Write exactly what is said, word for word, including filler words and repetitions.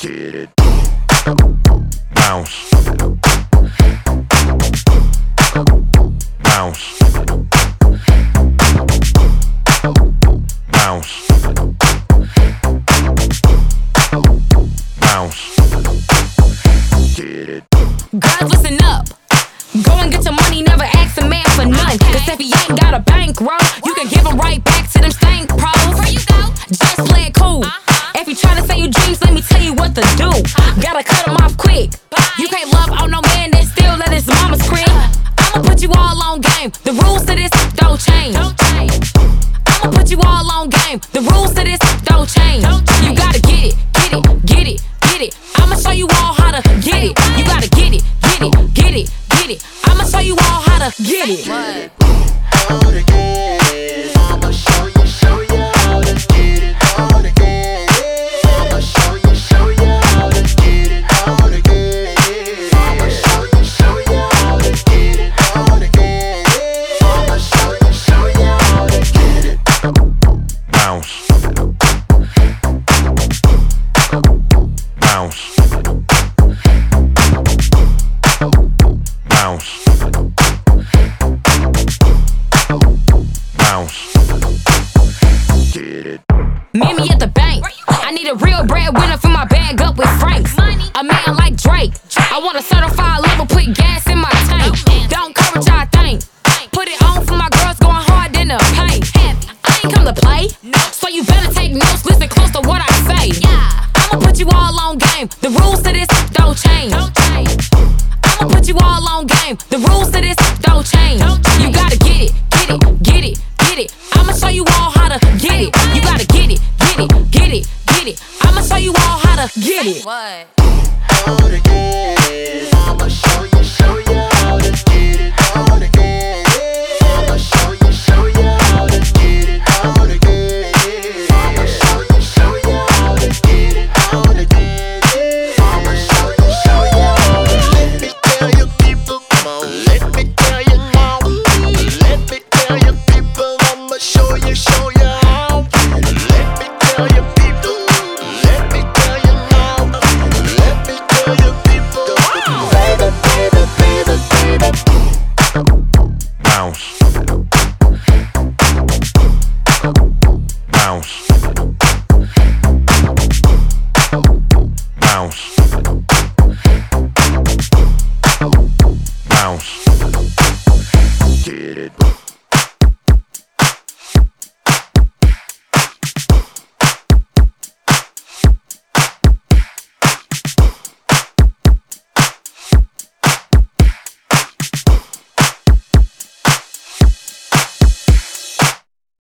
Get it. Bounce. Bounce. Bounce. Bounce. Get it. Girls, listen up. Go and get your money, never ask a man for none. Cause if he ain't got a bankroll, you can give him right back to them stank pros. Where you go? Just play it cool. Uh-huh. If you try to say you dreams, let me tell you what to do. Uh-huh. Gotta cut him off quick. Bye. You can't love on no man that still let his mama scream. Uh-huh. I'ma put you all on game. The rules to this don't change. Don't change. I'ma put you all on game. The rules to this don't change. Don't change. You gotta get it, get it, get it, get it. I'ma show you all how to get it. You gotta get it, get it, get it, get it. I'ma show you all how to get it. What? How to get it. I'ma show you, show you how to get it. How to get it. I'ma show you, show you how to get it. How to get it. I'ma show you, show you how to get it. How to get it. I'ma show you, show you how to get it. Bounce. Bounce. Bounce. Bounce. Get it. Meet me at the bank. I need a real breadwinner for my bag up with Franks. A man like Drake. I want a certified lover, put gas in my tank. Don't courage, I think. Put it on for my girls going hard in the paint. I ain't come to play, so you better take notes, listen close to what I say. I'ma put you all on game. The rules to this don't change. I'ma put you all on game. The rules to this don't change. You gotta get it, get it, get it, get it. I'ma show you all how to get it. You gotta get it, get it, get it, get it. I'ma show you all how to get it. What? How to get it. I'ma show you, show you.